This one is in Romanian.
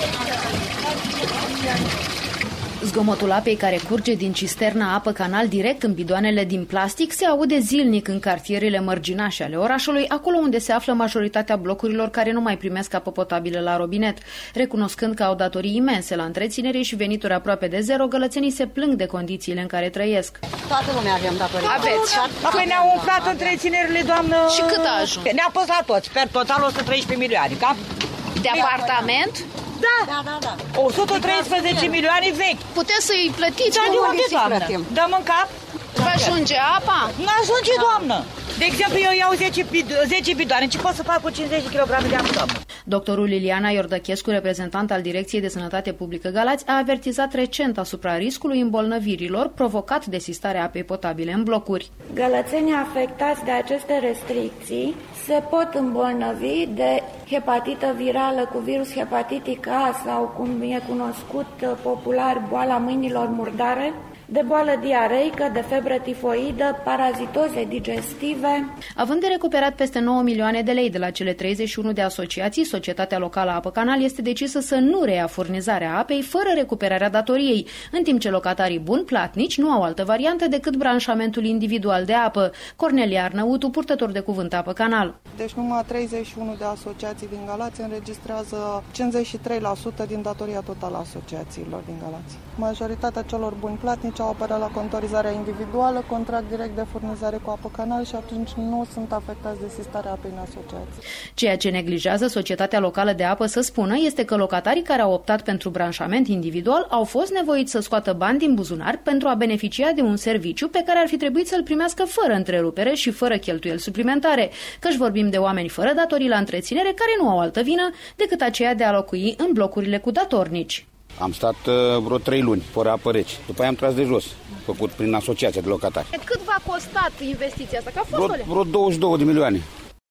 Zgomotul apei care curge din cisterna apă-canal direct în bidoanele din plastic se aude zilnic în cartierele mărginașe ale orașului, acolo unde se află majoritatea blocurilor care nu mai primesc apă potabilă la robinet. Recunoscând că au datorii imense la întreținere și venituri aproape de zero, gălățenii se plâng de condițiile în care trăiesc. Toată lumea avem datorii. Aveți. Păi ne-au umflat întreținerile, doamnă. Și cât a ajuns? Ne-a pus la toți, per total 113 milioane, da? De apartament? Da. 113 milioane vechi. Puteți să-i plătiți? Da, de unde, doamnă? Dăm în cap? Vă ajunge apa? Nu ajunge, doamnă. De exemplu, eu iau 10 bidoane. Ce pot să fac cu 50 kg de apă, doamnă? Doctorul Liliana Iordăchescu, reprezentant al Direcției de Sănătate Publică Galați, a avertizat recent asupra riscului îmbolnăvirilor provocat de sistarea apei potabile în blocuri. Gălățenii afectați de aceste restricții se pot îmbolnăvi de hepatită virală cu virus hepatitic A sau, cum e cunoscut popular, boala mâinilor murdare, de boală diareică, de febră tifoidă, parazitoze digestive. Având de recuperat peste 9 milioane de lei de la cele 31 de asociații, Societatea Locală Apă Canal este decisă să nu reia furnizarea apei fără recuperarea datoriei, în timp ce locatarii buni platnici nu au altă variantă decât branșamentul individual de apă. Cornelia Arnăutu, purtător de cuvânt Apă Canal. Deci numai 31 de asociații din Galați înregistrează 53% din datoria totală a asociațiilor din Galați. Majoritatea celor buni platnici au apărat la contorizarea individuală, contract direct de furnizare cu Apă Canal și atunci nu sunt afectați de sistarea apei în asociații. Ceea ce neglijează Societatea Locală de Apă să spună este că locatarii care au optat pentru branșament individual au fost nevoiți să scoată bani din buzunar pentru a beneficia de un serviciu pe care ar fi trebuit să-l primească fără întrerupere și fără cheltuieli suplimentare, căci vorbim de oameni fără datorii la întreținere care nu au altă vină decât aceea de a locui în blocurile cu datornici. Am stat vreo 3 luni, fără apă rece. După aia am tras de jos, făcut prin asociația de locatari. Cât v-a costat investiția asta? Că a fost vreo 22 de milioane.